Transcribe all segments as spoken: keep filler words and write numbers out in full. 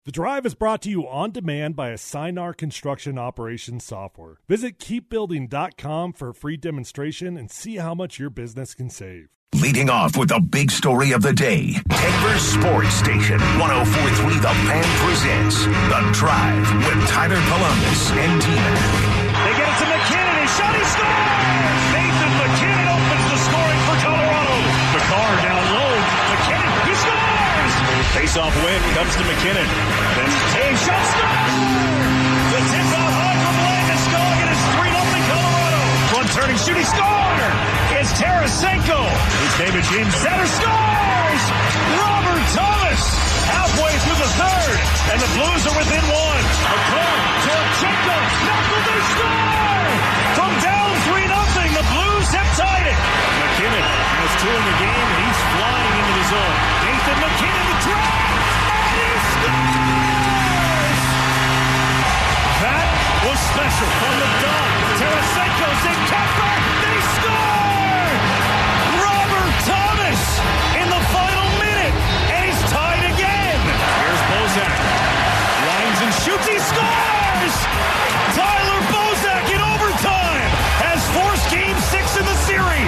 The Drive is brought to you on demand by Assignar Construction Operations Software. Visit keep building dot com for a free demonstration and see how much your business can save. Leading off with the big story of the day, Denver Sports Station one oh four point three The Fan presents The Drive with Tyler Columbus and T-Mac. They get it to McKinnon. He shot, he scores! Nathan McKinnon opens the scoring for Colorado. McCarr down low. McKinnon, he scores! Face-off win comes to McKinnon. Then Taves shot, score! The tip-off high from Landeskog, and it's three nothing Colorado. Front turning, shooting, score! It's Tarasenko. It's David James. Center scores! Robert Thomas halfway through the third, and the Blues are within one. McCarr, Tarasenko, knuckle, they score! From down three nothing, the Blues have tied it. McKinnon has two in the game, and he's flying into the zone. Nathan McKinnon, the drop, and he scores! That was special from the dunk. Tarasenko's in, Kemper, they score! Robert Thomas in the final minute, and he's tied again. Here's Bozak. Lines and shoots, he scores! Tyler Bozak in overtime has forced game six in the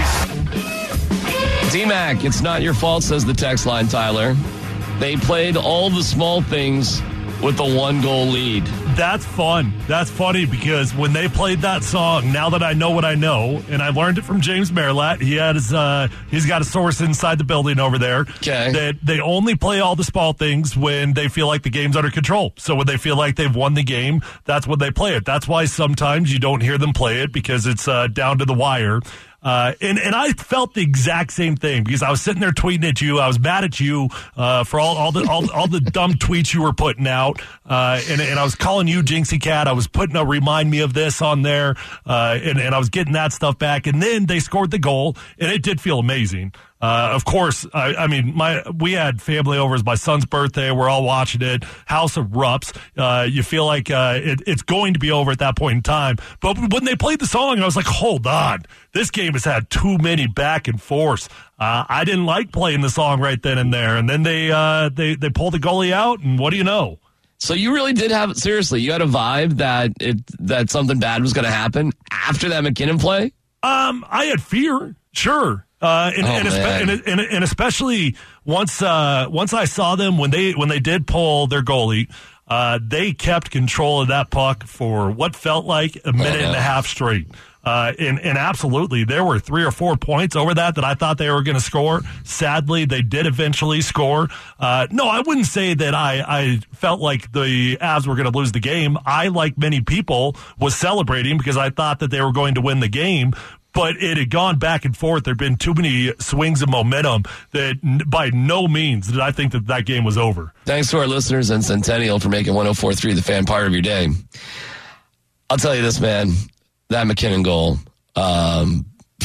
series. D-Mac, it's not your fault, says the text line, Tyler. They played all the small things with the one-goal lead. That's fun. That's funny because when they played that song, now that I know what I know, and I learned it from James Merlatt, he had his, uh, he's got a source inside the building over there. Okay. That they only play all the small things when they feel like the game's under control. So when they feel like they've won the game, that's when they play it. That's why sometimes you don't hear them play it because it's uh, down to the wire. Uh, and, and I felt the exact same thing because I was sitting there tweeting at you. I was mad at you uh, for all, all the all, all the dumb tweets you were putting out. Uh, and, and I was calling you Jinxie Cat. I was putting a remind me of this on there. Uh, and, and I was getting that stuff back. And then they scored the goal, and it did feel amazing. Uh, of course, I, I mean, my we had family over. It was my son's birthday. We're all watching it. House erupts. Uh, you feel like uh, it, it's going to be over at that point in time. But when they played the song, I was like, hold on. This game has had too many back and forths. Uh, I didn't like playing the song right then and there. And then they uh, they they pulled the goalie out, and what do you know? So you really did have, seriously, you had a vibe that it that something bad was going to happen after that McKinnon play? Um, I had fear, sure. Uh, and, oh, and, espe- and, and, and especially once, uh, once I saw them when they, when they did pull their goalie, uh, they kept control of that puck for what felt like a minute and a half straight. Uh, and, and absolutely, there were three or four points over that that I thought they were going to score. Sadly, they did eventually score. Uh, no, I wouldn't say that I, I felt like the Avs were going to lose the game. I, like many people, was celebrating because I thought that they were going to win the game. But it had gone back and forth. There had been too many swings of momentum that by no means did I think that that game was over. Thanks to our listeners and Centennial for making one oh four point three the Fan part of your day. I'll tell you this, man. That McKinnon goal, um,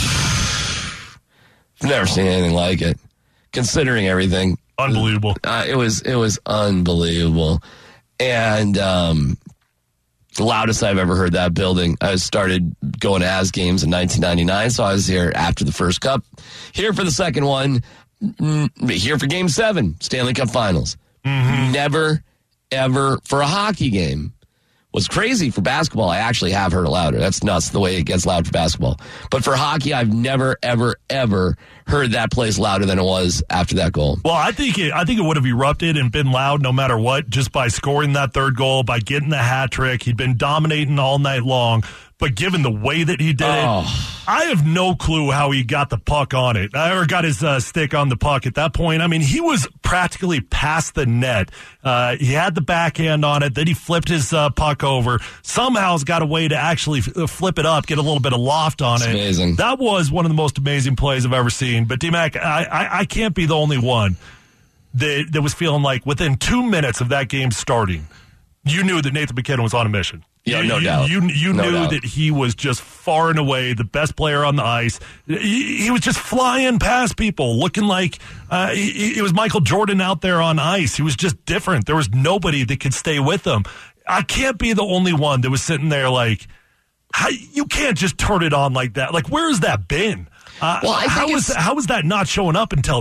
I've never seen anything like it. Considering everything. Unbelievable. Uh, it was it was unbelievable. And um, the loudest I've ever heard that building. I started going to Avs games in nineteen ninety-nine, so I was here after the first cup. Here for the second one. Here for game seven, Stanley Cup Finals. Mm-hmm. Never, ever, for a hockey game, was crazy. For basketball, I actually have heard it louder. That's nuts, the way it gets loud for basketball. But for hockey, I've never, ever, ever heard that place louder than it was after that goal. Well, I think it, I think it would have erupted and been loud no matter what, just by scoring that third goal, by getting the hat trick. He'd been dominating all night long. But given the way that he did oh. it, I have no clue how he got the puck on it, or got his uh, stick on the puck at that point. I mean, he was practically past the net. Uh, he had the backhand on it. Then he flipped his uh, puck over. Somehow's got a way to actually f- flip it up, get a little bit of loft on That's it. Amazing. That was one of the most amazing plays I've ever seen. But D-Mac, I, I, I can't be the only one that, that was feeling like within two minutes of that game starting, you knew that Nathan McKinnon was on a mission. Yeah, you, no you, doubt. You, you no knew doubt. that he was just far and away the best player on the ice. He, he was just flying past people, looking like uh, he, it was Michael Jordan out there on ice. He was just different. There was nobody that could stay with him. I can't be the only one that was sitting there like, how, you can't just turn it on like that. Like, where has that been? Uh, well, I think how is how is that not showing up until now?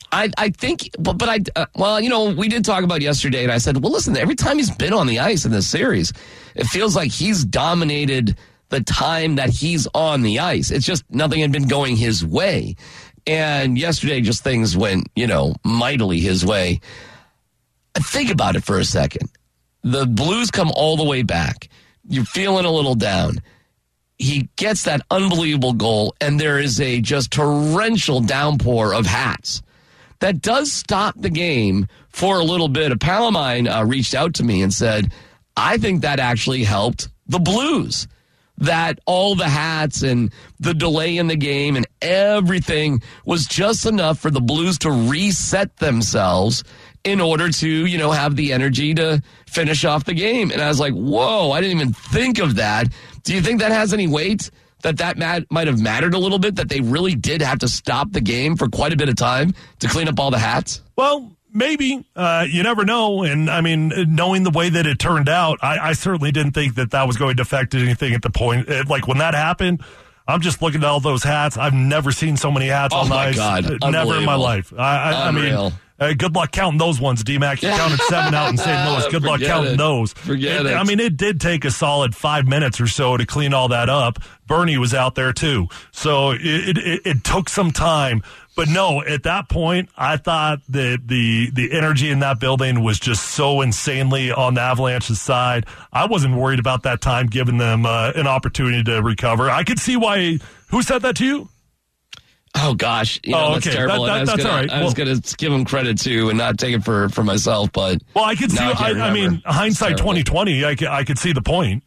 I, I think, but, but I, uh, well, you know, we did talk about yesterday, and I said, well, listen, every time he's been on the ice in this series, it feels like he's dominated the time that he's on the ice. It's just nothing had been going his way. And yesterday, just things went, you know, mightily his way. Think about it for a second. The Blues come all the way back. You're feeling a little down. He gets that unbelievable goal, and there is a just torrential downpour of hats. That does stop the game for a little bit. A pal of mine uh, reached out to me and said, I think that actually helped the Blues. That all the hats and the delay in the game and everything was just enough for the Blues to reset themselves in order to, you know, have the energy to finish off the game. And I was like, whoa, I didn't even think of that. Do you think that has any weight? That that mat- might have mattered a little bit, that they really did have to stop the game for quite a bit of time to clean up all the hats? Well, maybe. Uh, you never know. And, I mean, knowing the way that it turned out, I, I certainly didn't think that that was going to affect anything at the point. It, like, when that happened, I'm just looking at all those hats. I've never seen so many hats oh on the my ice. God. Never in my life. I, I, I mean, uh, good luck counting those ones, D-Mac. You counted seven out in Saint Louis. Good luck counting it. those. Forget it, it. I mean, it did take a solid five minutes or so to clean all that up. Bernie was out there, too. So it, it, it took some time. But no, at that point, I thought that the the energy in that building was just so insanely on the Avalanche's side. I wasn't worried about that time giving them uh, an opportunity to recover. I could see why. Who said that to you? Oh, gosh. You know, oh, that's okay. terrible. That, that, that's gonna, all right. I was well, going to give him credit, too, and not take it for, for myself. But well, I could see, I, I, I mean, hindsight twenty twenty, I could, I could see the point.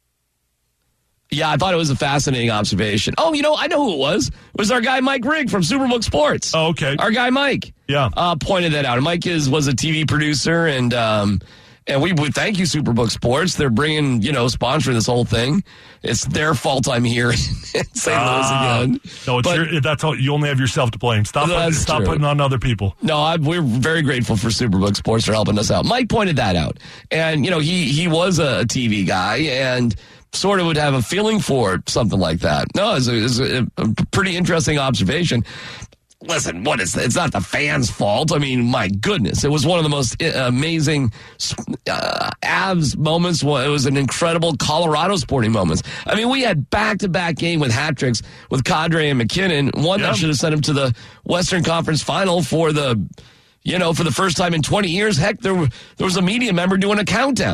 Yeah, I thought it was a fascinating observation. Oh, you know, I know who it was. It was our guy Mike Rigg from Superbook Sports. Oh, okay. Our guy Mike. Yeah. Uh, pointed that out. Mike is was a T V producer, and um, and we would thank you, Superbook Sports. They're bringing, you know, sponsoring this whole thing. It's their fault I'm here in Saint ah, Louis again. No, it's but, your, that's all. You only have yourself to blame. Stop, putting, stop true. putting on other people. No, I, we're very grateful for Superbook Sports for helping us out. Mike pointed that out, and you know, he he was a T V guy, and sort of would have a feeling for something like that. No, it's a, it's a, a pretty interesting observation. Listen, what is it's not the fans' fault. I mean, my goodness, it was one of the most amazing uh, Avs moments. It was an incredible Colorado sporting moments. I mean, we had back-to-back game with hat tricks with Kadri and McKinnon. One yep. that should have sent him to the Western Conference Final for the, you know, for the first time in twenty years. Heck, there there was a media member doing a countdown.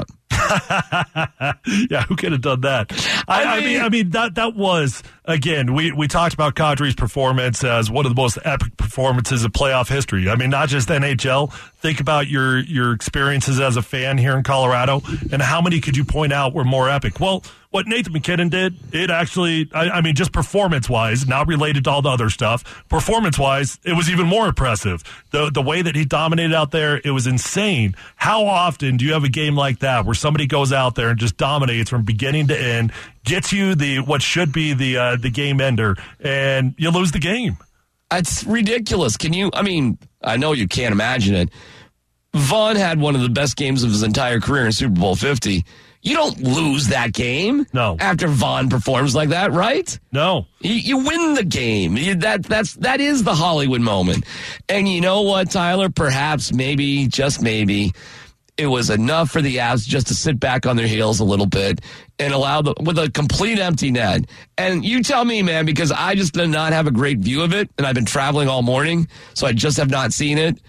Yeah, who could have done that? I, I, mean, I mean, I mean that that was again. We we talked about Kadri's performance as one of the most epic performances of playoff history. I mean, not just N H L. Think about your your experiences as a fan here in Colorado, and how many could you point out were more epic? Well, what Nathan MacKinnon did, it actually, I, I mean, just performance-wise, not related to all the other stuff, performance-wise, it was even more impressive. The the way that he dominated out there, it was insane. How often do you have a game like that where somebody goes out there and just dominates from beginning to end, gets you the what should be the uh, the game ender, and you lose the game? It's ridiculous. Can you, I mean, I know you can't imagine it. Vaughn had one of the best games of his entire career in Super Bowl fifty. You don't lose that game. No. After Vaughn performs like that, right? No. You, you win the game. You, that that's that is the Hollywood moment. And you know what, Tyler? Perhaps, maybe, just maybe, it was enough for the Avs just to sit back on their heels a little bit and allow the with a complete empty net. And you tell me, man, because I just did not have a great view of it, and I've been traveling all morning, so I just have not seen it.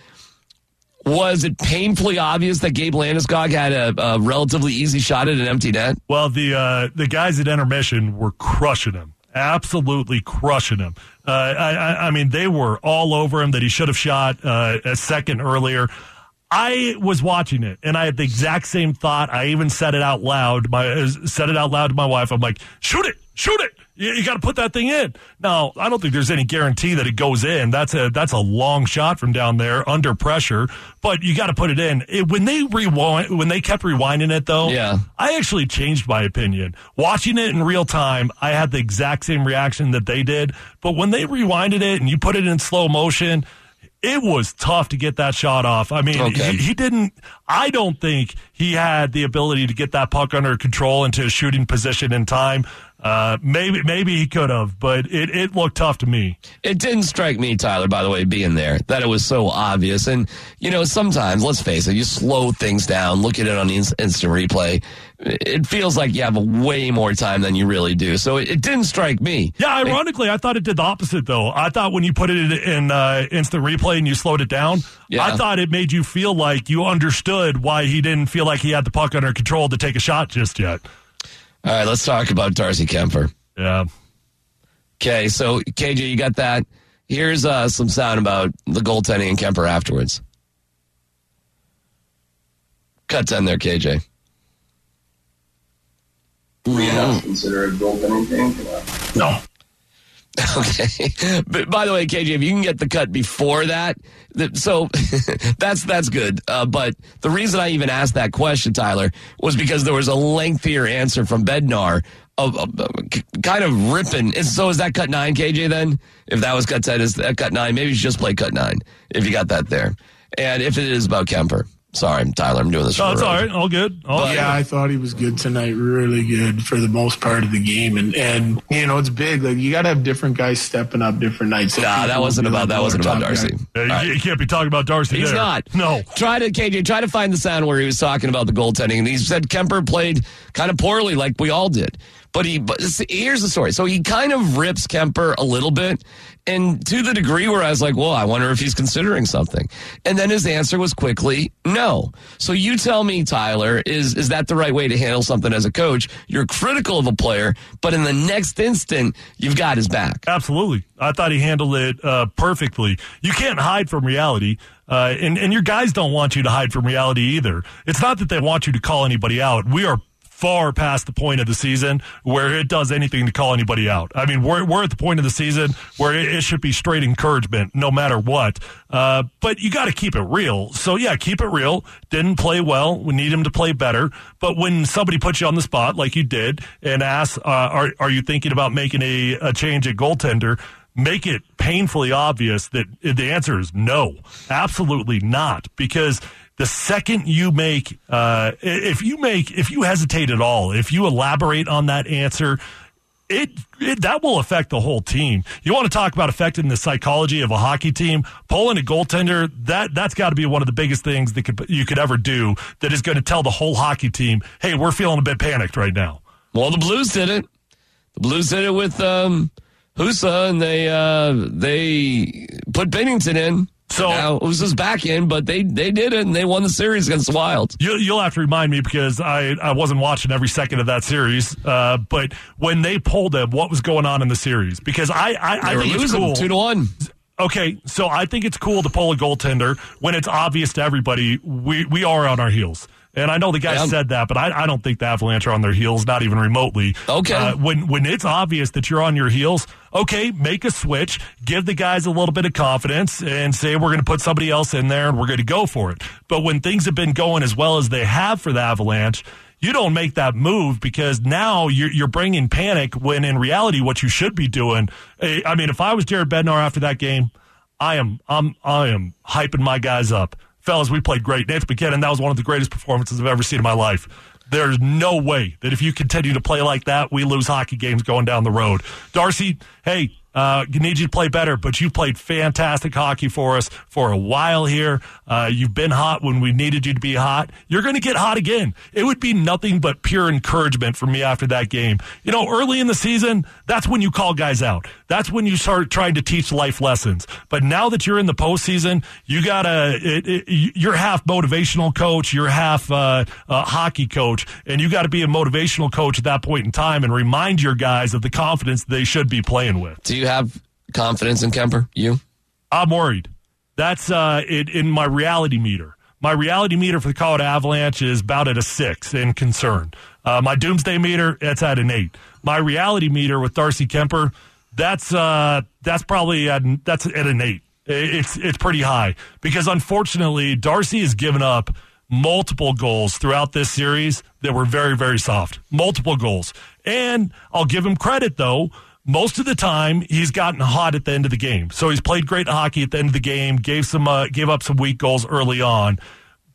Was it painfully obvious that Gabe Landeskog had a, a relatively easy shot at an empty net? Well, the uh, the guys at intermission were crushing him, absolutely crushing him. Uh, I, I, I mean, they were all over him that he should have shot uh, a second earlier. I was watching it, and I had the exact same thought. I even said it out loud. My said it out loud to my wife. I'm like, shoot it, shoot it. You, you got to put that thing in. Now, I don't think there's any guarantee that it goes in. That's a that's a long shot from down there under pressure, but you got to put it in. It, when they rewind, when they kept rewinding it, though, yeah. I actually changed my opinion. Watching it in real time, I had the exact same reaction that they did. But when they rewinded it and you put it in slow motion, it was tough to get that shot off. I mean, okay. he, he didn't, I don't think he had the ability to get that puck under control into a shooting position in time. Uh, maybe maybe he could have, but it, it looked tough to me. It didn't strike me, Tyler, by the way, being there, that it was so obvious. And, you know, sometimes, let's face it, you slow things down, look at it on the instant replay. It feels like you have way more time than you really do. So it, it didn't strike me. Yeah, ironically, I thought it did the opposite, though. I thought when you put it in uh, instant replay and you slowed it down, yeah. I thought it made you feel like you understood why he didn't feel like he had the puck under control to take a shot just yet. All right, let's talk about Darcy Kuemper. Yeah. Okay, so, K J, you got that. Here's uh, some sound about the goaltending and Kuemper afterwards. Cut ten there, K J. We have to consider a goaltending thing? No. Okay. But by the way, K J, if you can get the cut before that, so that's that's good. Uh, but the reason I even asked that question, Tyler, was because there was a lengthier answer from Bednar of, of, of kind of ripping. So is that cut nine, K J, then? If that was cut ten, is that cut nine? Maybe you should just play cut nine if you got that there. And if it is about Kuemper. Sorry, Tyler, I'm doing this for Oh, it's the all road. right. All good. All But, yeah, I thought he was good tonight, really good for the most part of the game. And, and you know, it's big. Like, you got to have different guys stepping up different nights. So Nah, that wasn't about that wasn't about Darcy. Yeah, you, Right. you can't be talking about Darcy He's there. not. No. Try to, K J, try to find the sound where he was talking about the goaltending. And he said Kuemper played kind of poorly like we all did. But he, but see, here's the story. So he kind of rips Kuemper a little bit, and to the degree where I was like, well, I wonder if he's considering something. And then his answer was quickly, no. So you tell me, Tyler, is, is that the right way to handle something as a coach? You're critical of a player, but in the next instant, you've got his back. Absolutely. I thought he handled it uh, perfectly. You can't hide from reality. Uh, and, and your guys don't want you to hide from reality either. It's not that they want you to call anybody out. We are far past the point of the season where it does anything to call anybody out. I mean, we're we're at the point of the season where it, it should be straight encouragement no matter what. Uh, but you got to keep it real. So, yeah, keep it real. Didn't play well. We need him to play better. But when somebody puts you on the spot like you did and asks, uh, are, are you thinking about making a, a change at goaltender, make it painfully obvious that the answer is no, absolutely not. Because the second you make, uh, if you make, if you hesitate at all, if you elaborate on that answer, it, it that will affect the whole team. You want to talk about affecting the psychology of a hockey team? Pulling a goaltender, that that's got to be one of the biggest things that could, you could ever do. That is going to tell the whole hockey team, hey, we're feeling a bit panicked right now. Well, the Blues did it. The Blues did it with um, Husa, and they uh, they put Binnington in. So now Usa's back in, but they, they did it, and they won the series against the Wild. You, you'll have to remind me because I, I wasn't watching every second of that series. Uh, but when they pulled him, what was going on in the series? Because I, I, I They were think it's losing cool. two to one. Okay, so I think it's cool to pull a goaltender when it's obvious to everybody we, we are on our heels. And I know the guy Yeah. said that, but I, I don't think the Avalanche are on their heels, not even remotely. Okay. Uh, when when it's obvious that you're on your heels, okay, make a switch, give the guys a little bit of confidence, and say we're going to put somebody else in there and we're going to go for it. But when things have been going as well as they have for the Avalanche, you don't make that move because now you're, you're bringing panic when in reality what you should be doing. I mean, if I was Jared Bednar after that game, I am I'm I am hyping my guys up. Fellas, we played great. Nathan MacKinnon, that was one of the greatest performances I've ever seen in my life. There's no way that if you continue to play like that, we lose hockey games going down the road. Darcy, hey, uh, need you to play better, but you played fantastic hockey for us for a while here. Uh, you've been hot when we needed you to be hot. You're going to get hot again. It would be nothing but pure encouragement for me after that game. You know, early in the season, that's when you call guys out. That's when you start trying to teach life lessons. But now that you're in the postseason, you gotta, it, it, you're half motivational coach, you're half uh, uh, hockey coach, and you got to be a motivational coach at that point in time and remind your guys of the confidence they should be playing with. Do you have confidence in Kuemper? You? I'm worried. That's uh, it, in my reality meter. My reality meter for the Colorado Avalanche is about at a six in concern. Uh, my doomsday meter, it's at an eight. My reality meter with Darcy Kuemper, that's uh, that's probably at, that's at an eight. It's it's pretty high because unfortunately Darcy has given up multiple goals throughout this series that were very, very soft. Multiple goals. And I'll give him credit, though. Most of the time, he's gotten hot at the end of the game. So he's played great hockey at the end of the game, gave some, uh, gave up some weak goals early on.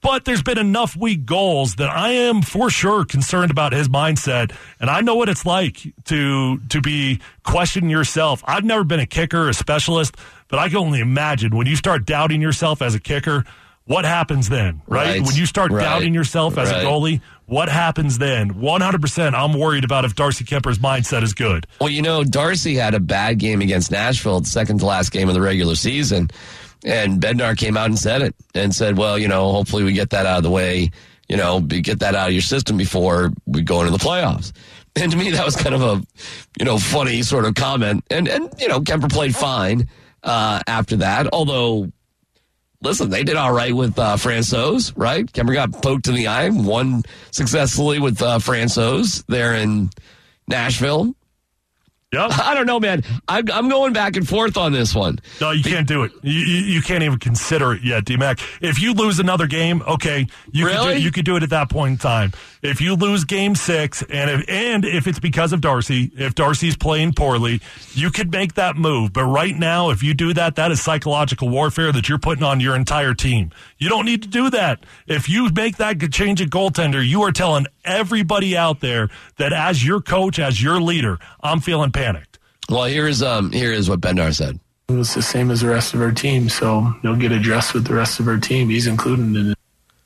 But there's been enough weak goals that I am for sure concerned about his mindset. And I know what it's like to to be questioning yourself. I've never been a kicker, a specialist, but I can only imagine when you start doubting yourself as a kicker, what happens then, right? right. When you start right. doubting yourself as right. a goalie, what happens then? one hundred percent I'm worried about if Darcy Kuemper's mindset is good. Well, you know, Darcy had a bad game against Nashville, the second to last game of the regular season. And Bednar came out and said it and said, well, you know, hopefully we get that out of the way, you know, get that out of your system before we go into the playoffs. And to me, that was kind of a, you know, funny sort of comment. And, and you know, Kuemper played fine uh, after that. Although, listen, they did all right with uh, Francouz, right? Kuemper got poked in the eye, won successfully with uh, Francouz there in Nashville. Yep. I don't know, man. I'm, I'm going back and forth on this one. No, you can't do it. You, you, you can't even consider it yet, D-Mac. If you lose another game, okay, you really? could do, you could do it at that point in time. If you lose game six, and if, and if it's because of Darcy, if Darcy's playing poorly, you could make that move. But right now, if you do that, that is psychological warfare that you're putting on your entire team. You don't need to do that. If you make that change at goaltender, you are telling everybody out there that as your coach, as your leader, I'm feeling panicked. Well, here's um here is what Bednar said. It was the same as the rest of our team, so he'll get addressed with the rest of our team. He's included in it.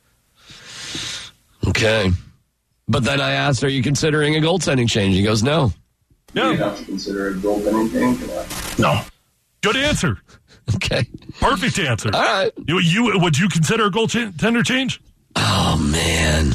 Okay. But then I asked, are you considering a goaltending change? He goes, no. Do you have to consider a goaltending change? No. Good answer. Okay. Perfect answer. All right. You, you would you consider a goaltender change? Oh, man.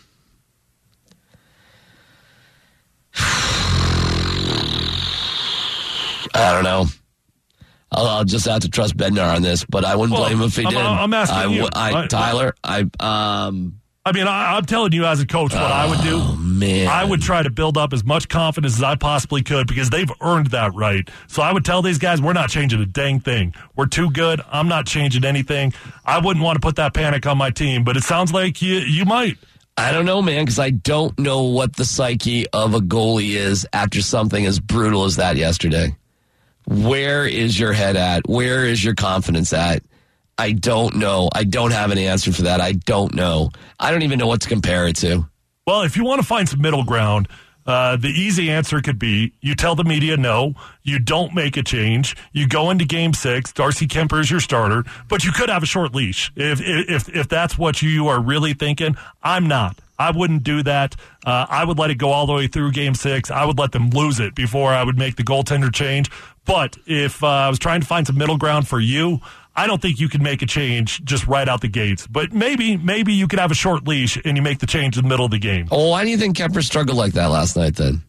I don't know. I'll, I'll just have to trust Bednar on this, but I wouldn't Well, blame him if he I'm, did. I'm asking I, you. I, I- Tyler, I, um, I mean, I, I'm telling you as a coach what I would do. oh, man. I would try to build up as much confidence as I possibly could because they've earned that right. So I would tell these guys, we're not changing a dang thing. We're too good. I'm not changing anything. I wouldn't want to put that panic on my team, but it sounds like you, you might. I don't know, man, because I don't know what the psyche of a goalie is after something as brutal as that yesterday. Where is your head at? Where is your confidence at? I don't know. I don't have an answer for that. I don't know. I don't even know what to compare it to. Well, if you want to find some middle ground, uh, the easy answer could be you tell the media no, you don't make a change, you go into game six, Darcy Kuemper is your starter, but you could have a short leash. If if if that's what you are really thinking, I'm not. I wouldn't do that. Uh, I would let it go all the way through game six. I would let them lose it before I would make the goaltender change. But if uh, I was trying to find some middle ground for you, I don't think you can make a change just right out the gates. But maybe, maybe you could have a short leash and you make the change in the middle of the game. Oh, why do you think Kuemper struggled like that last night then?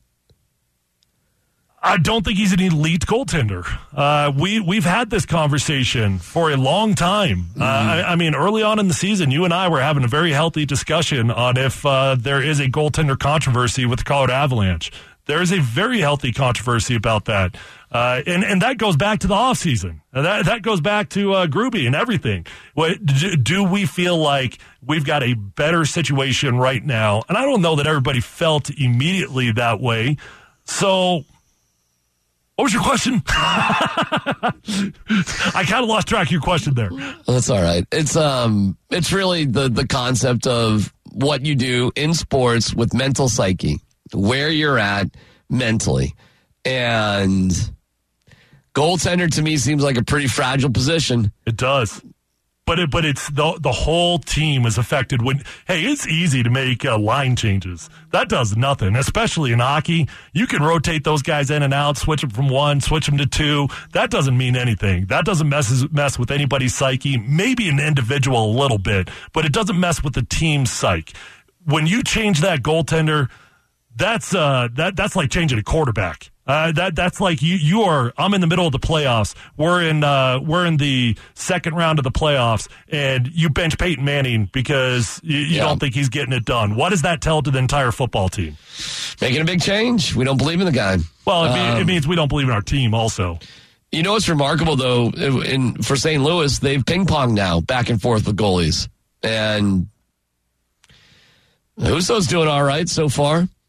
I don't think he's an elite goaltender. Uh, we, we've had this conversation for a long time. Mm-hmm. Uh, I, I mean, early on in the season, you and I were having a very healthy discussion on if uh, there is a goaltender controversy with the Colorado Avalanche. There is a very healthy controversy about that. Uh, and, and that goes back to the offseason. That, that goes back to uh, Gruby and everything. What, do, do we feel like we've got a better situation right now? And I don't know that everybody felt immediately that way. So what was your question? I kind of lost track of your question there. That's all right. It's um, it's really the the concept of what you do in sports with mental psyche, where you're at mentally, and goaltender to me seems like a pretty fragile position. It does. But it, but it's the the whole team is affected. When hey, it's easy to make uh, line changes. That does nothing, especially in hockey. You can rotate those guys in and out, switch them from one, switch them to two. That doesn't mean anything. That doesn't mess mess with anybody's psyche. Maybe an individual a little bit, but it doesn't mess with the team's psyche. When you change that goaltender, that's uh that that's like changing a quarterback. Uh, that that's like you. You are. I'm in the middle of the playoffs. We're in. Uh, we're in the second round of the playoffs, and you bench Peyton Manning because you, you yeah. don't think he's getting it done. What does that tell to the entire football team? Making a big change. We don't believe in the guy. Well, it, um, mean, it means we don't believe in our team. Also, you know what's remarkable though? In for Saint Louis, they've ping pong now back and forth with goalies, and Husso's doing all right so far.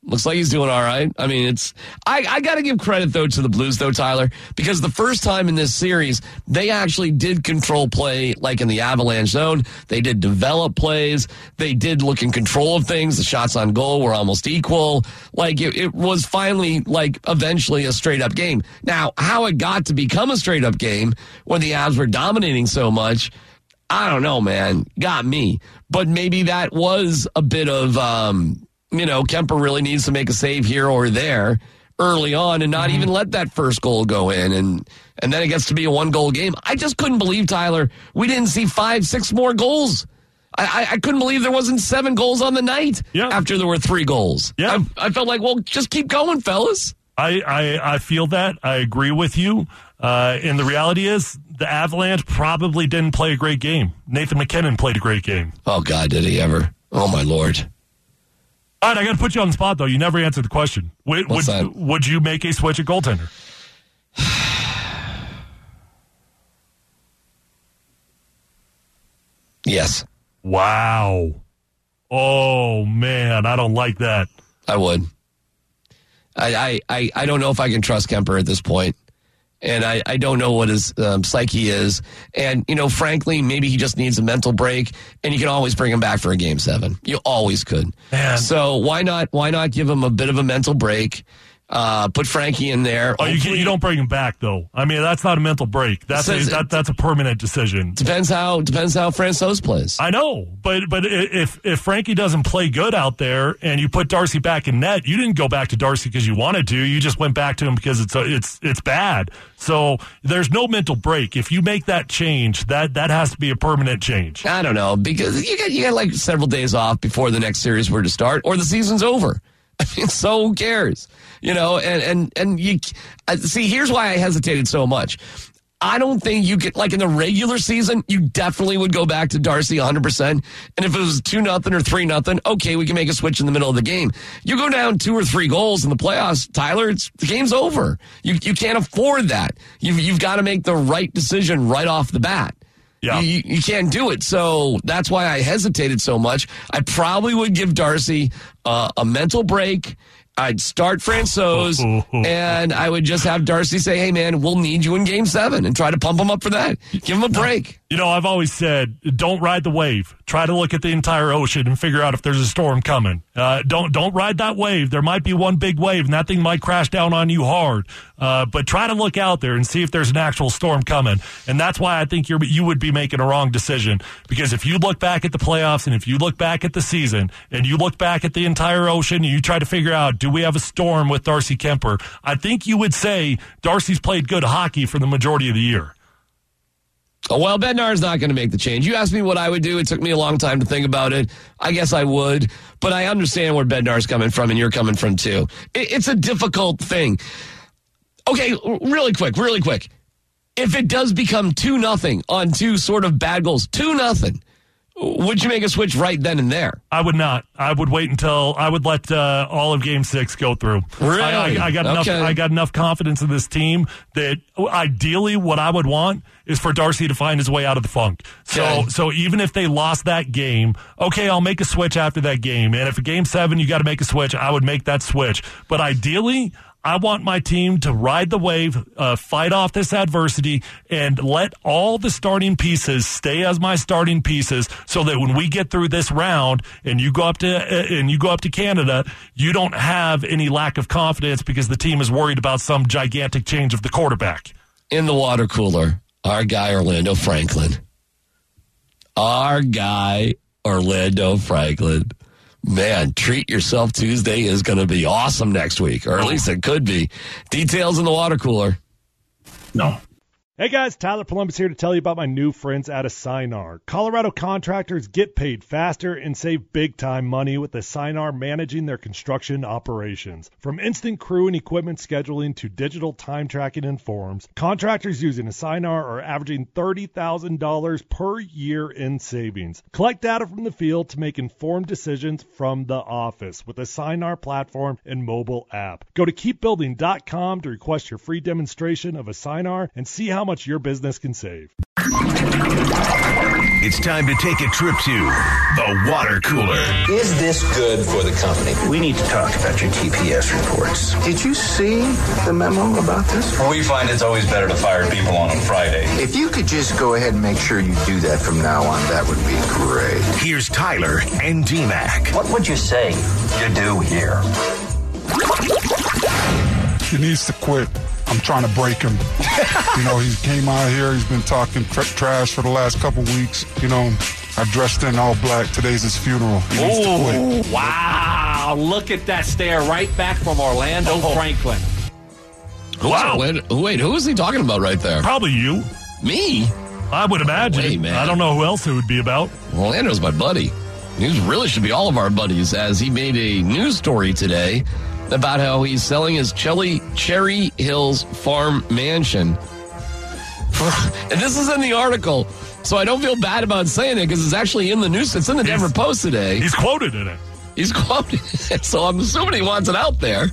Looks like he's doing all right. I mean, it's I, I got to give credit, though, to the Blues, though, Tyler, because the first time in this series, they actually did control play like in the Avalanche zone. They did develop plays. They did look in control of things. The shots on goal were almost equal. Like, it, it was finally, like, eventually a straight-up game. Now, how it got to become a straight-up game when the Avs were dominating so much, I don't know, man. Got me. But maybe that was a bit of... um you know, Kemper really needs to make a save here or there early on and not mm-hmm. even let that first goal go in. And and then it gets to be a one-goal game. I just couldn't believe, Tyler, we didn't see five, six more goals. I, I, I couldn't believe there wasn't seven goals on the night yeah. after there were three goals. Yeah. I, I felt like, well, just keep going, fellas. I, I, I feel that. I agree with you. Uh, and the reality is the Avalanche probably didn't play a great game. Nathan MacKinnon played a great game. Oh, God, did he ever? Oh, my Lord. All right, I got to put you on the spot, though. You never answered the question. Would, What's would, that? would you make a switch at goaltender? Yes. Wow. Oh, man, I don't like that. I would. I, I, I, I don't know if I can trust Kemper at this point. And I, I don't know what his um, psyche is. And, you know, frankly, maybe he just needs a mental break, and you can always bring him back for a game seven. You always could. Man. So why not why not give him a bit of a mental break? Uh, put Frankie in there. Oh, you, can, you don't bring him back, though. I mean, that's not a mental break. That's a, that, that's a permanent decision. Depends how depends how Francouz plays. I know, but but if if Frankie doesn't play good out there and you put Darcy back in net, you didn't go back to Darcy because you wanted to. You just went back to him because it's a, it's it's bad. So there's no mental break. If you make that change, that that has to be a permanent change. I don't know, because you got you got like several days off before the next series were to start, or the season's over. I mean, so who cares? You know, and, and, and you uh, see, here's why I hesitated so much. I don't think you could, like in the regular season, you definitely would go back to Darcy one hundred percent. And if it was two nothing or three nothing, okay, we can make a switch in the middle of the game. You go down two or three goals in the playoffs, Tyler, it's, the game's over. You you can't afford that. You've, you've got to make the right decision right off the bat. Yeah. You, you can't do it. So that's why I hesitated so much. I probably would give Darcy uh, a mental break. I'd start Francouz, and I would just have Darcy say, hey, man, we'll need you in game seven, and try to pump him up for that. Give him a break. You know, I've always said, don't ride the wave. Try to look at the entire ocean and figure out if there's a storm coming. Uh, don't don't ride that wave. There might be one big wave, and that thing might crash down on you hard. Uh, but try to look out there and see if there's an actual storm coming. And that's why I think you're, you would be making a wrong decision. Because if you look back at the playoffs and if you look back at the season and you look back at the entire ocean and you try to figure out, do we have a storm with Darcy Kemper? I think you would say Darcy's played good hockey for the majority of the year. Oh, well, Bednar's not going to make the change. You asked me what I would do. It took me a long time to think about it. I guess I would. But I understand where Bednar's coming from and you're coming from, too. It, it's a difficult thing. Okay, really quick, really quick. If it does become two nothing on two sort of bad goals, two nothing, would you make a switch right then and there? I would not. I would wait until I would let uh, all of Game Six go through. Really? I, I, I got enough. Okay. I got enough confidence in this team that ideally, what I would want is for Darcy to find his way out of the funk. So, okay. so even if they lost that game, okay, I'll make a switch after that game. And if a Game Seven, you got to make a switch, I would make that switch. But ideally, I want my team to ride the wave, uh, fight off this adversity, and let all the starting pieces stay as my starting pieces, so that when we get through this round and you go up to uh, and you go up to Canada, you don't have any lack of confidence because the team is worried about some gigantic change of the quarterback. In the water cooler, our guy Orlando Franklin. Our guy Orlando Franklin. Man, Treat Yourself Tuesday is going to be awesome next week, or at least it could be. Details in the water cooler. No. Hey guys, Tyler Columbus here to tell you about my new friends at Assignar. Colorado contractors get paid faster and save big time money with Assignar managing their construction operations. From instant crew and equipment scheduling to digital time tracking and forms, contractors using Assignar are averaging thirty thousand dollars per year in savings. Collect data from the field to make informed decisions from the office with the Assignar platform and mobile app. Go to keep building dot com to request your free demonstration of Assignar and see how much your business can save. It's time to take a trip to the water cooler. Is this good for the company? We need to talk about your T P S reports. Did you see the memo about this? We find it's always better to fire people on a Friday. If you could just go ahead and make sure you do that from now on, that would be great. Here's Tyler and D-Mac. What would you say you do here? He needs to quit. I'm trying to break him. You know, he came out here. He's been talking tra- trash for the last couple weeks. You know, I dressed in all black. Today's his funeral. He needs to quit. Wow. Look at that stare right back from Orlando oh. Franklin. Wow. Wait, wait, who is he talking about right there? Probably you. Me? I would imagine. Wait, man. I don't know who else it would be about. Orlando's my buddy. He really should be all of our buddies, as he made a news story today about how he's selling his Cherry, Cherry Hills farm mansion. For, and this is in the article, so I don't feel bad about saying it because it's actually in the news. It's in the he's, Denver Post today. He's quoted in it. He's quoted it, so I'm assuming he wants it out there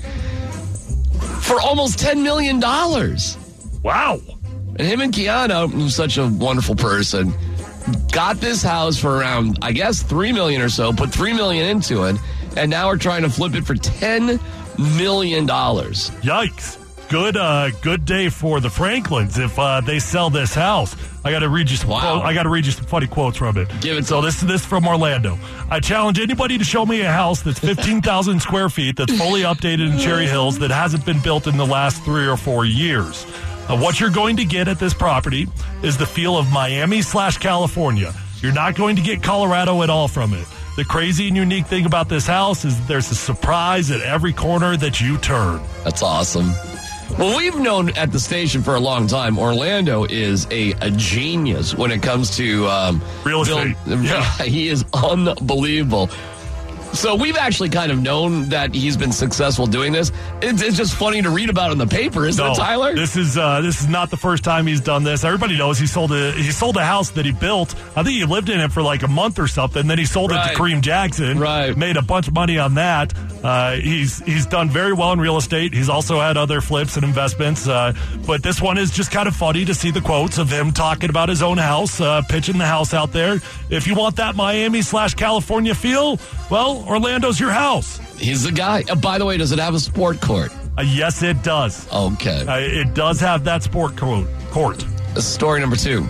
for almost ten million dollars. Wow. And him and Kiana, who's such a wonderful person, got this house for around, I guess, three million dollars or so, put three million dollars into it, and now we're trying to flip it for ten million dollars. Yikes. Good uh, good day for the Franklins if uh, they sell this house. I got to read you some wow. quote, I got to read you some funny quotes from it. Give it so this this from Orlando. I challenge anybody to show me a house that's fifteen thousand square feet that's fully updated in Cherry Hills that hasn't been built in the last three or four years. Uh, what you're going to get at this property is the feel of Miami slash California. You're not going to get Colorado at all from it. The crazy and unique thing about this house is there's a surprise at every corner that you turn. That's awesome. Well, we've known at the station for a long time, Orlando is a, a genius when it comes to um, real estate. Build, yeah. He is unbelievable. So we've actually kind of known that he's been successful doing this. It's, it's just funny to read about in the paper, isn't no, it, Tyler? This is uh, this is not the first time he's done this. Everybody knows he sold a he sold a house that he built. I think he lived in it for like a month or something. Then he sold right. it to Kareem Jackson. Right. Made a bunch of money on that. Uh, he's he's done very well in real estate. He's also had other flips and investments. Uh, but this one is just kind of funny to see the quotes of him talking about his own house, uh, pitching the house out there. If you want that Miami slash California feel, well, Orlando's your house. He's the guy. Uh, by the way, does it have a sport court? Uh, yes, it does. Okay. Uh, it does have that sport court. court. Story number two.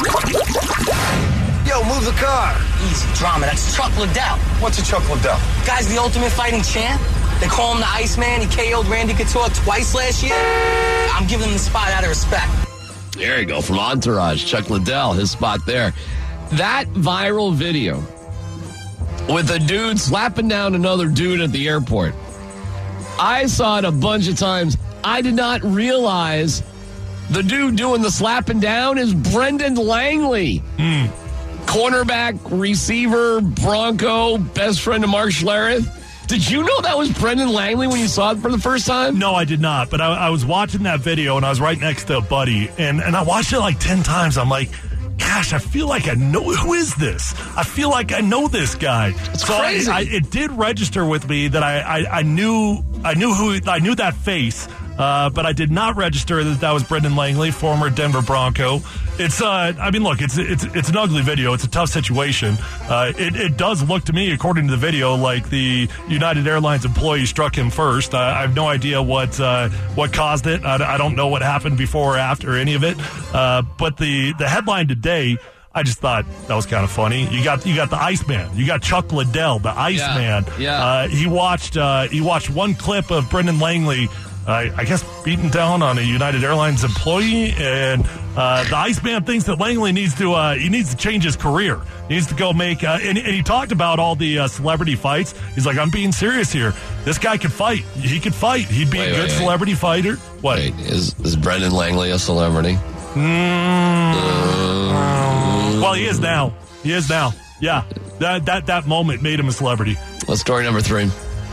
Yo, move the car. Easy drama. That's Chuck Liddell. What's a Chuck Liddell? Guy's the ultimate fighting champ. They call him the Iceman. He K O'd Randy Couture twice last year. I'm giving him the spot out of respect. There you go. From Entourage, Chuck Liddell, his spot there. That viral video with a dude slapping down another dude at the airport. I saw it a bunch of times. I did not realize the dude doing the slapping down is Brendan Langley. Mm. Cornerback, receiver, Bronco, best friend of Mark Schlereth. Did you know that was Brendan Langley when you saw it for the first time? No, I did not. But I, I was watching that video, and I was right next to a buddy, and, and I watched it like ten times. I'm like, gosh, I feel like I know, who is this? I feel like I know this guy. It's so crazy. I, I, it did register with me that I, I, I knew I knew who I knew that face, uh, but I did not register that that was Brendan Langley, former Denver Bronco. It's uh, I mean, look, it's it's it's an ugly video. It's a tough situation. Uh, it, it does look to me, according to the video, like the United Airlines employee struck him first. Uh, I have no idea what uh, what caused it. I, I don't know what happened before or after any of it. Uh, but the the headline today, I just thought that was kind of funny. You got you got the Iceman. You got Chuck Liddell, the Iceman. Yeah. yeah. Uh, he watched uh, he watched one clip of Brendan Langley, uh, I guess, beaten down on a United Airlines employee, and uh, the Iceman thinks that Langley needs to uh, he needs to change his career. He needs to go make. Uh, and, and he talked about all the uh, celebrity fights. He's like, I'm being serious here. This guy could fight. He could fight. He'd be wait, a good wait, wait. celebrity fighter. What? Wait, is is Brendan Langley a celebrity? Mm. Uh, well, he is now. He is now. Yeah, that that that moment made him a celebrity. Well, story number three.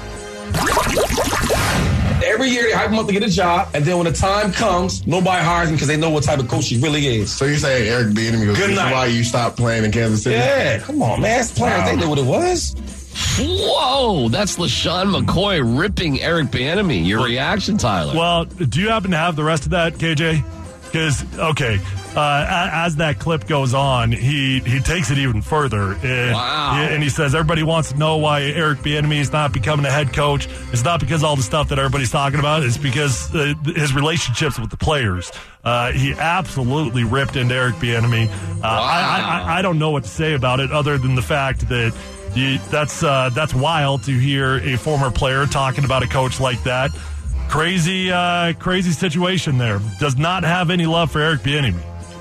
Every year they hype him up to get a job, and then when the time comes, nobody hires him because they know what type of coach he really is. So you're saying Eric Bieniemy was the reason why you stopped playing in Kansas City? Yeah, come on, man. It's players. Wow. They knew what it was. Whoa, that's LaShawn McCoy ripping Eric Bieniemy. Your reaction, Tyler? Well, do you happen to have the rest of that, K J? Because, okay, uh, as that clip goes on, he, he takes it even further. And, wow. he, and he says everybody wants to know why Eric Bieniemy is not becoming a head coach. It's not because of all the stuff that everybody's talking about. It's because uh, his relationships with the players. Uh, he absolutely ripped into Eric Bieniemy. Uh, wow. I, I, I don't know what to say about it other than the fact that you, that's uh, that's wild to hear a former player talking about a coach like that. Crazy, uh, crazy situation there. Does not have any love for Eric Bieniemy.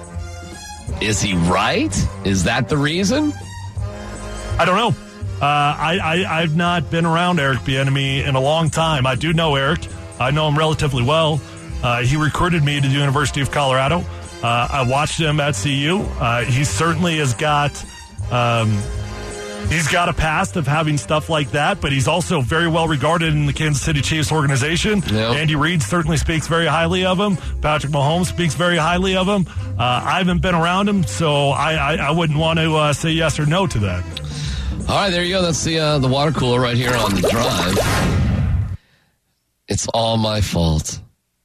Is he right? Is that the reason? I don't know. Uh, I, I, I've not been around Eric Bieniemy in a long time. I do know Eric. I know him relatively well. Uh, he recruited me to the University of Colorado. Uh, I watched him at C U. Uh, he certainly has got um, he's got a past of having stuff like that, but he's also very well regarded in the Kansas City Chiefs organization. Yep. Andy Reid certainly speaks very highly of him. Patrick Mahomes speaks very highly of him. Uh, I haven't been around him, so I, I, I wouldn't want to uh, say yes or no to that. All right, there you go. That's the uh, the water cooler right here on the drive. It's all my fault.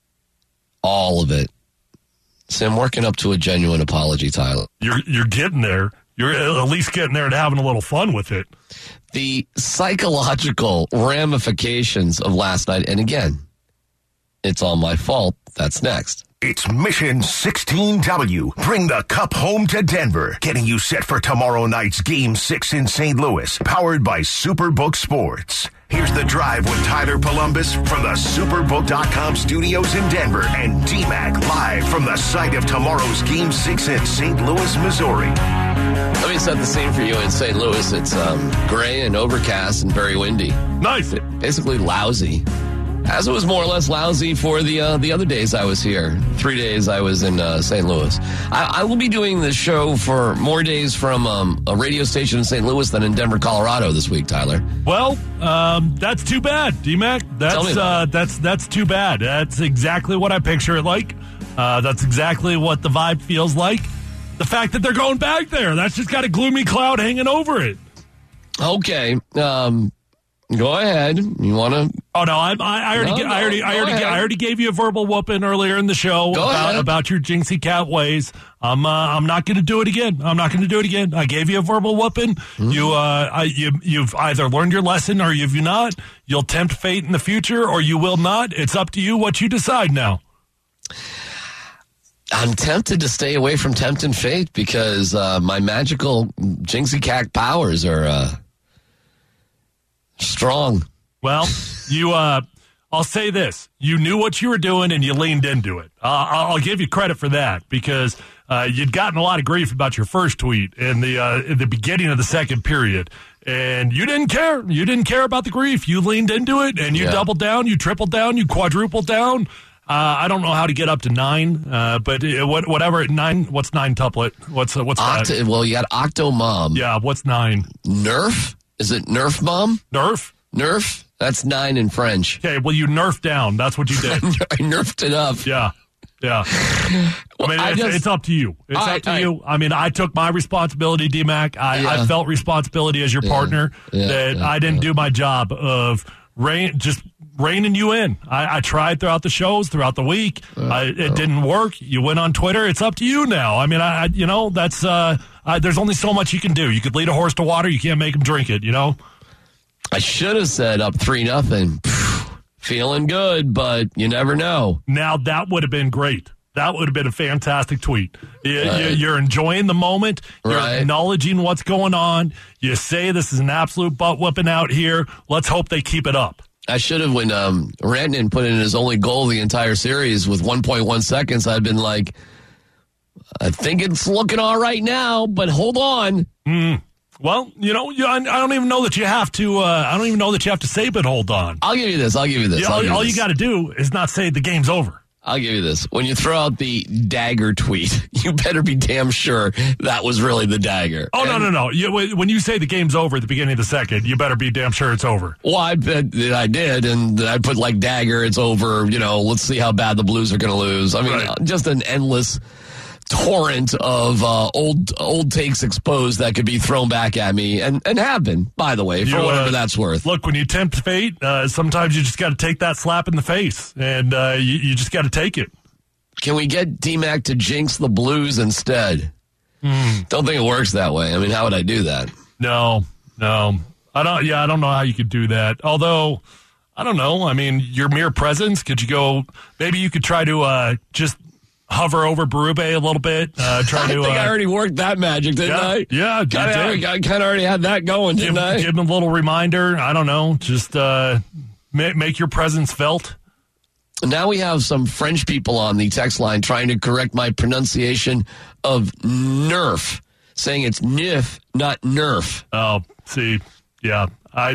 All of it. See, I'm working up to a genuine apology, Tyler. You're you're getting there. You're at least getting there and having a little fun with it. The psychological ramifications of last night, and again, it's all my fault. That's next. It's Mission sixteen W. Bring the cup home to Denver. Getting you set for tomorrow night's Game six in Saint Louis. Powered by Superbook Sports. Here's The Drive with Tyler Columbus from the Superbook dot com studios in Denver and D-Mac live from the site of tomorrow's Game six in Saint Louis, Missouri. Let me set the scene for you in Saint Louis. It's um, gray and overcast and very windy. Nice. Basically lousy. As it was more or less lousy for the uh, the other days I was here. Three days I was in uh, Saint Louis. I, I will be doing this show for more days from um, a radio station in Saint Louis than in Denver, Colorado this week, Tyler. Well, um, that's too bad, D-Mac. That's uh, that's that's too bad. That's exactly what I picture it like. Uh, that's exactly what the vibe feels like. The fact that they're going back there, that's just got a gloomy cloud hanging over it. Okay. Um, go ahead. You want to? Oh no, I, I already, no, g- no, I already, I already, g- I already gave you a verbal whooping earlier in the show go about, about your jinxie cat ways. I'm, uh, I'm not going to do it again. I'm not going to do it again. I gave you a verbal whooping. Mm-hmm. You, uh, I, you, you've either learned your lesson or you've not. You'll tempt fate in the future, or you will not. It's up to you what you decide now. I'm tempted to stay away from tempting fate because uh, my magical jinxie cat powers are uh, strong. Well, you, uh, I'll say this. You knew what you were doing and you leaned into it. Uh, I'll give you credit for that because uh, you'd gotten a lot of grief about your first tweet in the, uh, in the beginning of the second period. And you didn't care. You didn't care about the grief. You leaned into it and you yeah. doubled down, you tripled down, you quadrupled down. Uh, I don't know how to get up to nine, uh, but it, what, whatever, nine, what's nine tuplet? What's uh, what's Octo, that? Well, you got Octo Mom. Yeah, what's nine? Nerf? Is it Nerf Mom? Nerf? Nerf? That's nine in French. Okay, well, you nerfed down. That's what you did. I nerfed it up. Yeah, yeah. well, I mean, I it's, just, it's up to you. It's I, up to I, you. I mean, I took my responsibility, D-Mac. I, yeah. I felt responsibility as your yeah. partner yeah. that yeah. I didn't yeah. do my job of rain, just reining you in. I, I tried throughout the shows, throughout the week. Uh, I, it uh, didn't work. You went on Twitter. It's up to you now. I mean, I, I you know, that's uh, I, there's only so much you can do. You could lead a horse to water. You can't make him drink it. You know. I should have said up three nothing. Feeling good, but you never know. Now that would have been great. That would have been a fantastic tweet. You, right. You're enjoying the moment. You're right. acknowledging what's going on. You say this is an absolute butt whooping out here. Let's hope they keep it up. I should have, when um, Rantanen put in his only goal of the entire series with one point one seconds, I'd been like, I think it's looking all right now, but hold on. Mm. Well, you know, you, I, I don't even know that you have to. Uh, I don't even know that you have to say, but hold on. I'll give you this. I'll give you this. You know, all all this. you got to do is not say the game's over. I'll give you this. When you throw out the dagger tweet, you better be damn sure that was really the dagger. Oh, and, no, no, no. You, when you say the game's over at the beginning of the second, you better be damn sure it's over. Well, I bet that I did, and I put like dagger, it's over. You know, let's see how bad the Blues are going to lose. I mean, right. just an endless torrent of uh, old old takes exposed that could be thrown back at me, and, and have been, by the way, for you, whatever uh, that's worth. Look, when you tempt fate, uh, sometimes you just got to take that slap in the face, and uh, you, you just got to take it. can we get D-Mac to jinx the Blues instead? Mm. Don't think it works that way. I mean, how would I do that? No, no. I don't, yeah, I don't know how you could do that. Although, I don't know. I mean, your mere presence, could you go, maybe you could try to uh, just hover over Berube a little bit. Uh, try I to, think uh, I already worked that magic, didn't yeah, I? Yeah, kinda, I kind of already had that going, didn't give, I? Give him a little reminder. I don't know. Just uh, ma- make your presence felt. Now we have some French people on the text line trying to correct my pronunciation of Nerf, saying it's Nif, not Nerf. Oh, see, yeah. I.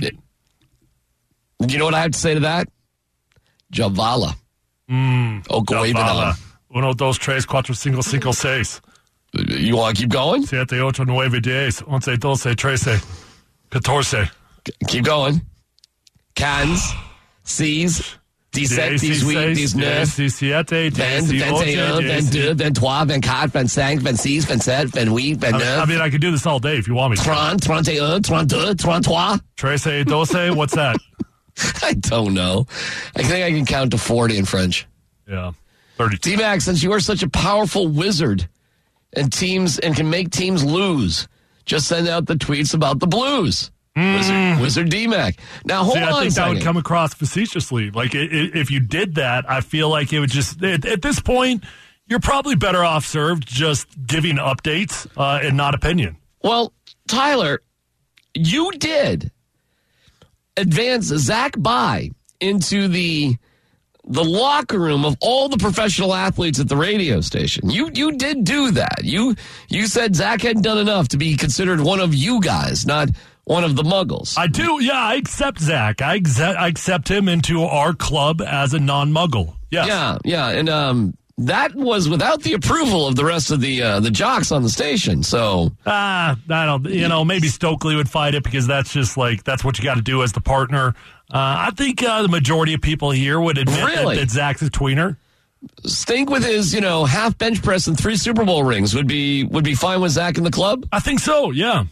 You know what I have to say to that? Javala. Mm, oh, go even on. Uno, dos, tres, cuatro, cinco, cinco, seis. You want to keep going? Siete, ocho, nueve, diez, once, doce, trece, catorce. Keep going. Cans, C's, dix-sept, dix-huit, dix-neuf, dix-sept, vingt, vingt et un, vingt-deux, vingt-trois, vingt-quatre, vingt-cinq, vingt-six, vingt-sept, vingt-huit, vingt-neuf. I mean, I could do this all day if you want me to. trente, trente et un, trente-deux, trente-trois. Trece, doce, what's that? I don't know. I think I can count to forty in French. Yeah. thirty-two. D-Mac, since you are such a powerful wizard and teams and can make teams lose, just send out the tweets about the Blues. Mm. Wizard, Wizard D-Mac. Now, hold See, on I think a that second. would come across facetiously. Like, it, it, if you did that, I feel like it would just, at, at this point, you're probably better off served just giving updates uh, and not opinion. Well, Tyler, you did advance Zach By into the the locker room of all the professional athletes at the radio station. You you did do that. You you said Zach hadn't done enough to be considered one of you guys, not one of the Muggles. I do, yeah, I accept Zach. I, exe- I accept him into our club as a non-Muggle. Yes. Yeah, yeah, and um, that was without the approval of the rest of the uh, the jocks on the station. So ah, I don't, you know, maybe Stokely would fight it because that's just like that's what you got to do as the partner. Uh, I think uh, the majority of people here would admit really? that, that Zach's a tweener. Stink with his, you know, half bench press and three Super Bowl rings would be would be fine with Zach in the club. I think so. Yeah.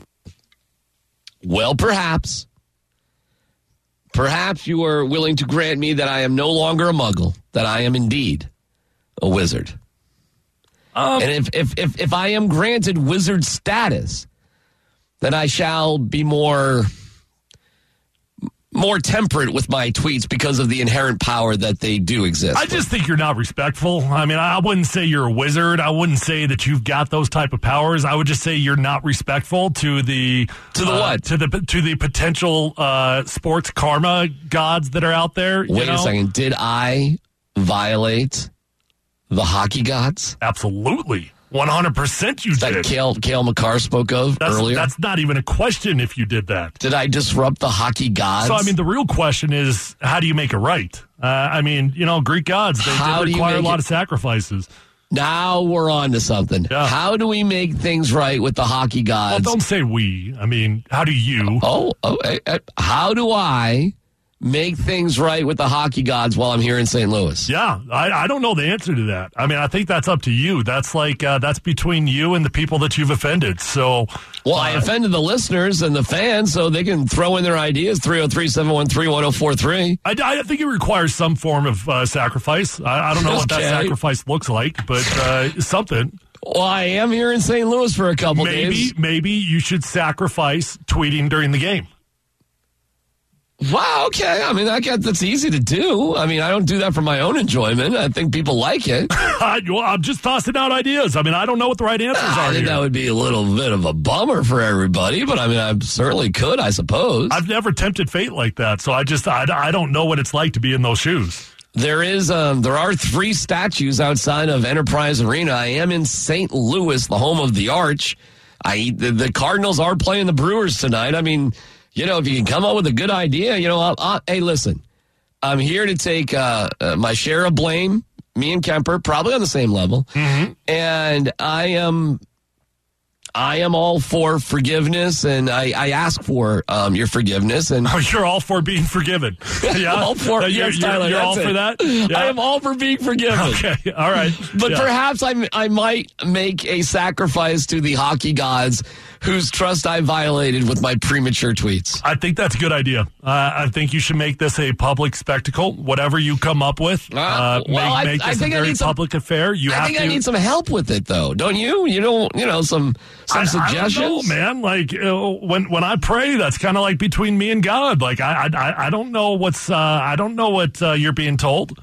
Well, perhaps, perhaps you are willing to grant me that I am no longer a Muggle, that I am indeed a wizard. Um, and if, if if if I am granted wizard status, then I shall be more more temperate with my tweets because of the inherent power that they do exist. I just think you're not respectful. I mean, I wouldn't say you're a wizard. I wouldn't say that you've got those type of powers. I would just say you're not respectful to the to the uh, what to the to the potential uh, sports karma gods that are out there. Wait you know? a second. Did I violate the hockey gods? Absolutely. one hundred percent you that did. Cale, Cale McCarr spoke of that's, earlier? That's not even a question if you did that. Did I disrupt the hockey gods? So, I mean, the real question is, how do you make it right? Uh, I mean, you know, Greek gods, they how did require a lot it? of sacrifices. Now we're on to something. Yeah. How do we make things right with the hockey gods? Well, don't say we. I mean, how do you? Oh, oh uh, uh, how do I make things right with the hockey gods while I'm here in Saint Louis? Yeah, I, I don't know the answer to that. I mean, I think that's up to you. That's like, uh, that's between you and the people that you've offended. So, well, uh, I offended the listeners and the fans, so they can throw in their ideas. three oh three, seven one three, one oh four three. I, I think it requires some form of uh, sacrifice. I, I don't know what Okay. that sacrifice looks like, but uh, something. Well, I am here in Saint Louis for a couple maybe, days. Maybe you should sacrifice tweeting during the game. Wow, okay. I mean, I guess that's easy to do. I mean, I don't do that for my own enjoyment. I think people like it. I, well, I'm just tossing out ideas. I mean, I don't know what the right answers I are think here. that would be a little bit of a bummer for everybody, but I mean, I certainly could, I suppose. I've never tempted fate like that, so I just I, I don't know what it's like to be in those shoes. There is, um, there are three statues outside of Enterprise Arena. I am in Saint Louis, the home of the Arch. I the, the Cardinals are playing the Brewers tonight. I mean, you know, if you can come up with a good idea, you know, I'll, I'll, hey, listen, I'm here to take uh, uh, my share of blame. Me and Kemper, probably on the same level, mm-hmm. and I am. I am all for forgiveness, and I, I ask for um, your forgiveness. And oh, you're all for being forgiven. Yeah, all for uh, yes, you're, Tyler, you're all it. for that. Yeah. I am all for being forgiven. Okay, all right. But yeah. perhaps I I might make a sacrifice to the hockey gods whose trust I violated with my premature tweets. I think that's a good idea. Uh, I think you should make this a public spectacle. Whatever you come up with, uh, uh, well, make, I, make I this think a very I need some, public affair. You I have think to. I need some help with it, though. Don't you? You don't. You know, some some I, suggestions, I don't know, man. Like uh, when when I pray, that's kind of like between me and God. Like I I, I don't know what's uh, I don't know what uh, you're being told.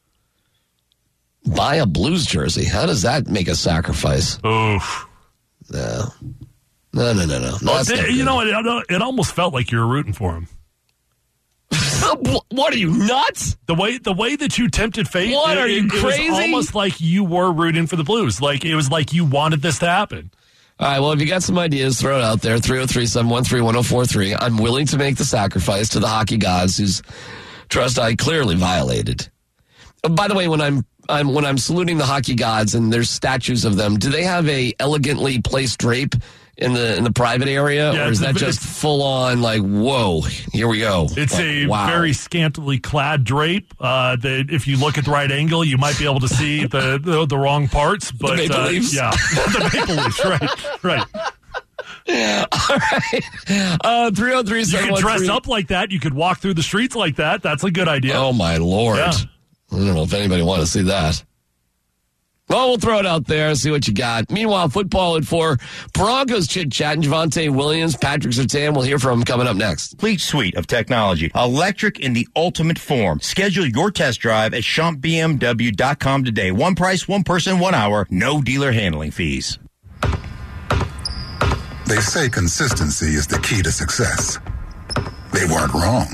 Buy a Blues jersey. How does that make a sacrifice? Oof. No. No, no, no, no. Well, it, you know, it, it almost felt like you were rooting for him. What are you, nuts? The way the way that you tempted fate. What it, are you it, crazy? It was almost like you were rooting for the Blues. Like it was like you wanted this to happen. All right, well, if you got some ideas, throw it out there. three oh three, seven one three, one oh four three. I'm willing to make the sacrifice to the hockey gods whose trust I clearly violated. Oh, by the way, when I'm I'm when I'm saluting the hockey gods and there's statues of them, do they have a elegantly placed drape in the in the private area, yeah, or is that just full on like, whoa, here we go? It's like, a wow. very scantily clad drape. Uh, that if you look at the right angle, you might be able to see the the, the wrong parts. But the maple uh, leaves. yeah, the maple leaves, right, right. All right. Uh, three oh three, You could dress up like that. You could walk through the streets like that. That's a good idea. Oh, my Lord. Yeah. I don't know if anybody wants to see that. Well, we'll throw it out there, see what you got. Meanwhile, football at four. Broncos chit-chat and Javonte Williams, Patrick Surtain. We'll hear from him coming up next. Complete suite of technology. Electric in the ultimate form. Schedule your test drive at champ b m w dot com today. One price, one person, one hour. No dealer handling fees. They say consistency is the key to success. They weren't wrong.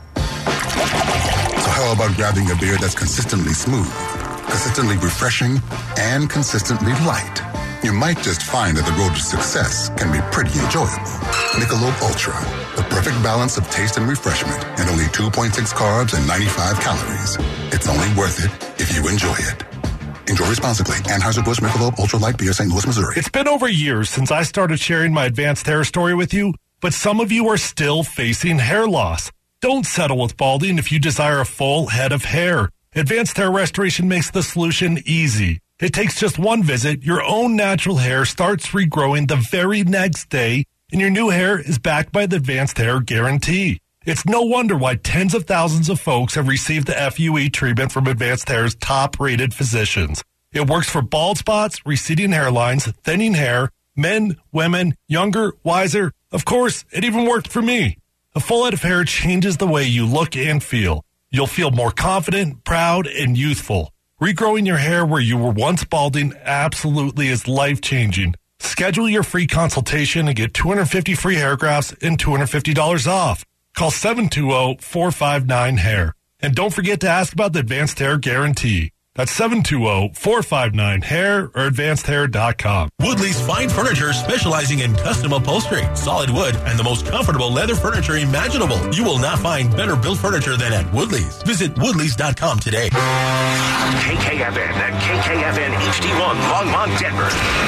So how about grabbing a beer that's consistently smooth, consistently refreshing, and consistently light? You might just find that the road to success can be pretty enjoyable. Michelob Ultra, the perfect balance of taste and refreshment, and only two point six carbs and ninety-five calories. It's only worth it if you enjoy it. Enjoy responsibly. Anheuser-Busch Michelob Ultra Light Beer, Saint Louis, Missouri. It's been over years since I started sharing my advanced hair story with you, but some of you are still facing hair loss. Don't settle with balding if you desire a full head of hair. Advanced Hair Restoration makes the solution easy. It takes just one visit. Your own natural hair starts regrowing the very next day, and your new hair is backed by the Advanced Hair Guarantee. It's no wonder why tens of thousands of folks have received the F U E treatment from Advanced Hair's top-rated physicians. It works for bald spots, receding hairlines, thinning hair, men, women, younger, wiser. Of course, it even worked for me. A full head of hair changes the way you look and feel. You'll feel more confident, proud, and youthful. Regrowing your hair where you were once balding absolutely is life-changing. Schedule your free consultation and get two hundred fifty free hair grafts and two hundred fifty dollars off. Call seven two zero, four five nine, hair. And don't forget to ask about the Advanced Hair Guarantee. That's seven two zero, four five nine, hair or advanced hair dot com. Woodley's Fine Furniture, specializing in custom upholstery, solid wood, and the most comfortable leather furniture imaginable. You will not find better built furniture than at Woodley's. Visit woodleys dot com today. K K F N and K K F N H D one Longmont, Denver.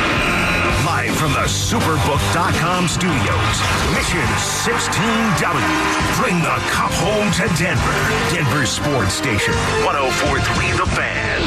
Live from the superbook dot com studios, Mission sixteen W. Bring the cup home to Denver. Denver Sports Station, one oh four point three The Fan.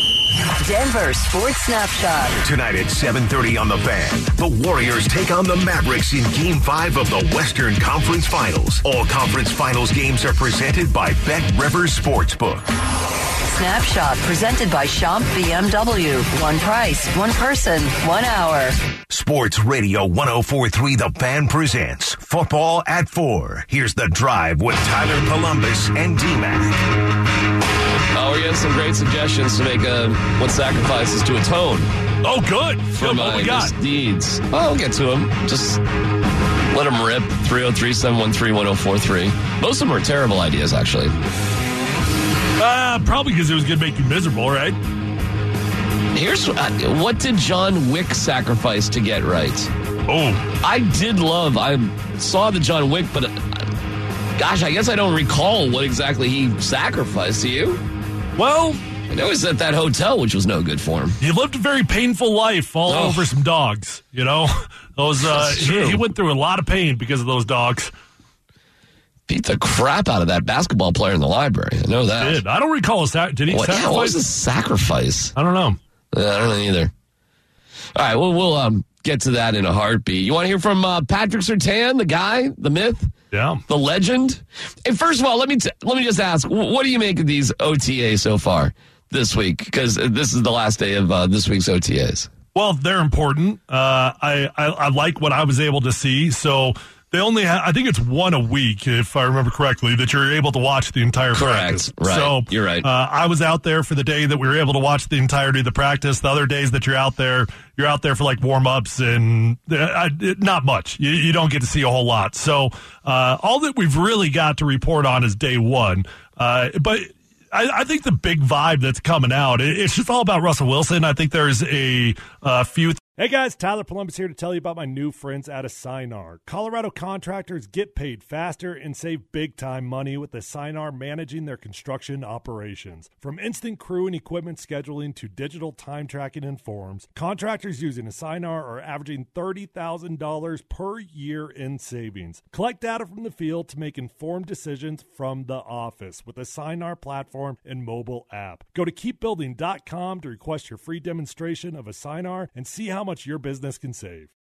Denver Sports Snapshot. Tonight at seven thirty on The Fan, the Warriors take on the Mavericks in Game five of the Western Conference Finals. All conference finals games are presented by Bet Rivers Sportsbook. Snapshot presented by Champ B M W. One price, one person, one hour. Sports Radio one oh four point three The Fan presents Football at four. Here's The Drive with Tyler Columbus and D-Mac. Oh, we're getting some great suggestions to make uh, what sacrifices to atone. Oh, good. For good. my What we got? misdeeds. Oh, I'll get to them. Just let them rip. three oh three, seven one three, one oh four three. Most of them are terrible ideas, actually. Uh, probably because it was going to make you miserable, right? Here's uh, what did John Wick sacrifice to get right? Oh. I did love, I saw the John Wick, but uh, gosh, I guess I don't recall what exactly he sacrificed. Do you? Well, I know he's at that hotel, which was no good for him. He lived a very painful life all Oh. over some dogs, you know? Those uh, That's he, true. he went through a lot of pain because of those dogs. Beat the crap out of that basketball player in the library. I know that. Did. I don't recall a sac- Did he What, yeah, sacrifice? what was the sacrifice? I don't know. Uh, I don't know either. All right, well, we'll um, Get to that in a heartbeat. You want to hear from uh, Patrick Surtain, the guy, the myth, yeah, the legend? And first of all, let me t- let me just ask, what do you make of these O T As so far this week? Because this is the last day of uh, this week's O T As. Well, they're important. Uh, I, I I like what I was able to see. So they only have, I think it's one a week, if I remember correctly, that you're able to watch the entire Correct. practice. Right. So you're right. Uh, I was out there for the day that we were able to watch the entirety of the practice. The other days that you're out there, you're out there for like warm-ups and uh, I, not much. You, you don't get to see a whole lot. So uh, all that we've really got to report on is day one. Uh, but I, I think the big vibe that's coming out, it, it's just all about Russell Wilson. I think there's a, a few th- Hey guys, Tyler Columbus here to tell you about my new friends at Assinar. Colorado contractors get paid faster and save big time money with Assinar managing their construction operations. From instant crew and equipment scheduling to digital time tracking and forms, contractors using Assinar are averaging thirty thousand dollars per year in savings. Collect data from the field to make informed decisions from the office with Assinar platform and mobile app. Go to keep building dot com to request your free demonstration of Assinar and see how much your business can save.